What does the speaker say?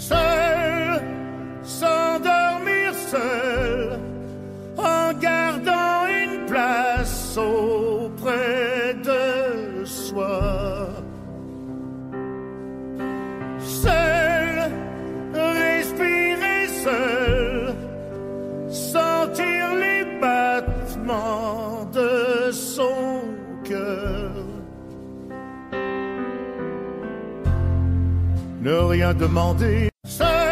Seul, s'endormir seul, en gardant une place auprès de soi. Seul, respirer seul, sentir les battements de son cœur. Ne rien demander. Seul,